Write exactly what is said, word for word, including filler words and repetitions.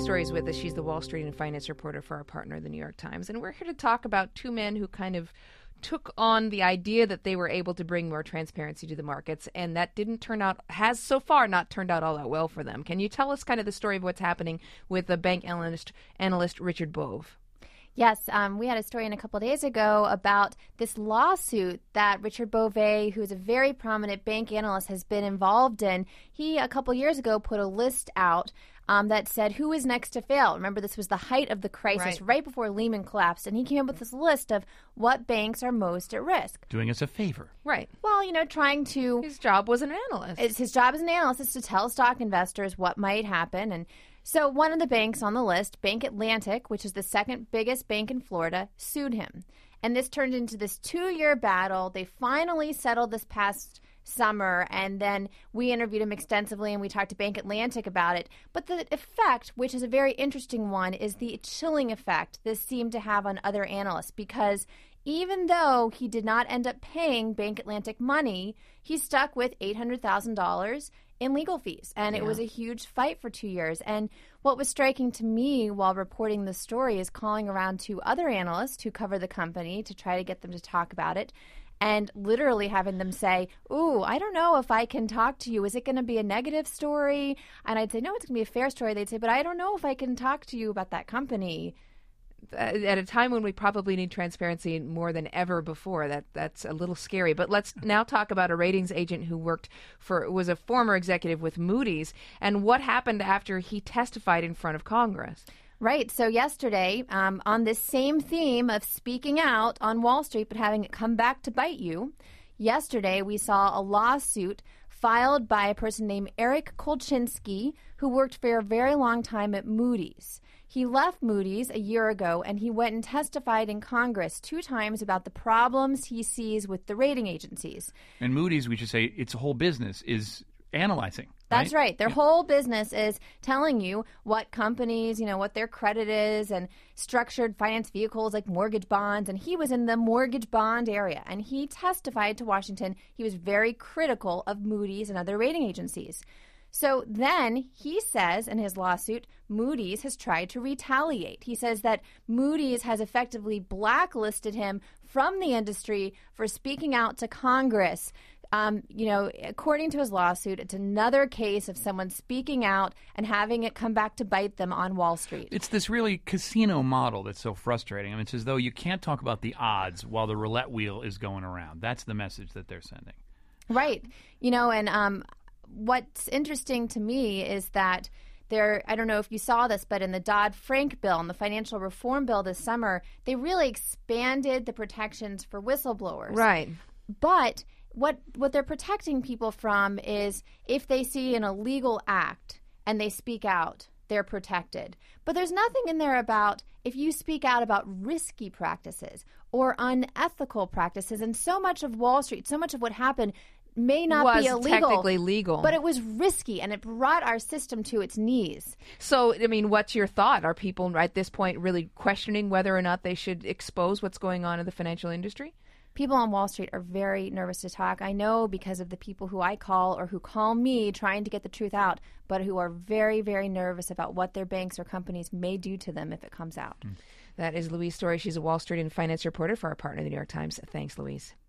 Story is with us. She's the Wall Street and finance reporter for our partner, the New York Times. And we're here to talk about two men who kind of took on the idea that they were able to bring more transparency to the markets, and that didn't turn out, has so far not turned out all that well for them. Can you tell us kind of the story of what's happening with the bank analyst, analyst Richard Bove? Yes, um, we had a story in a couple of days ago about this lawsuit that Richard Bove, who is a very prominent bank analyst, has been involved in. He, a couple years ago, put a list out um, that said who is next to fail. Remember, this was the height of the crisis, right, right before Lehman collapsed, and he came up with this list of what banks are most at risk. Doing us a favor. Right. Well, you know, trying to... His job was an analyst. It's, his job as an analyst is to tell stock investors what might happen, and so one of the banks on the list, Bank Atlantic, which is the second biggest bank in Florida, sued him. And this turned into this two-year battle. They finally settled this past summer, and then we interviewed him extensively, and we talked to Bank Atlantic about it. But the effect, which is a very interesting one, is the chilling effect this seemed to have on other analysts, because even though he did not end up paying Bank Atlantic money, he stuck with eight hundred thousand dollars in legal fees. And yeah. It was a huge fight for two years. And what was striking to me while reporting the story is calling around to other analysts who cover the company to try to get them to talk about it, and literally having them say, ooh, I don't know if I can talk to you. Is it going to be a negative story? And I'd say, no, it's going to be a fair story. They'd say, but I don't know if I can talk to you about that company. At a time when we probably need transparency more than ever before, that that's a little scary. But let's now talk about a ratings agent who worked for, was a former executive with Moody's, and what happened after he testified in front of Congress. Right. So yesterday, um, on this same theme of speaking out on Wall Street but having it come back to bite you, yesterday we saw a lawsuit filed by a person named Eric Kolchinsky, who worked for a very long time at Moody's. He left Moody's a year ago, and he went and testified in Congress two times about the problems he sees with the rating agencies. And Moody's, we should say, its whole business is analyzing. That's right. right. Their yeah. whole business is telling you what companies, you know, what their credit is, and structured finance vehicles like mortgage bonds. And he was in the mortgage bond area, and he testified to Washington. He was very critical of Moody's and other rating agencies. So then he says in his lawsuit, Moody's has tried to retaliate. He says that Moody's has effectively blacklisted him from the industry for speaking out to Congress. Um, you know, according to his lawsuit, it's another case of someone speaking out and having it come back to bite them on Wall Street. It's this really casino model that's so frustrating. I mean, it's as though you can't talk about the odds while the roulette wheel is going around. That's the message that they're sending. Right. You know, and um, what's interesting to me is that there, I don't know if you saw this, but in the Dodd-Frank bill and the financial reform bill this summer, they really expanded the protections for whistleblowers. Right. But what what they're protecting people from is if they see an illegal act and they speak out, they're protected. But there's nothing in there about if you speak out about risky practices or unethical practices. And so much of Wall Street, so much of what happened may not was be illegal, technically legal, but it was risky, and it brought our system to its knees. So, I mean, what's your thought? Are people at this point really questioning whether or not they should expose what's going on in the financial industry? People on Wall Street are very nervous to talk. I know because of the people who I call or who call me trying to get the truth out, but who are very, very nervous about what their banks or companies may do to them if it comes out. That is Louise Story. She's a Wall Street and finance reporter for our partner, the New York Times. Thanks, Louise.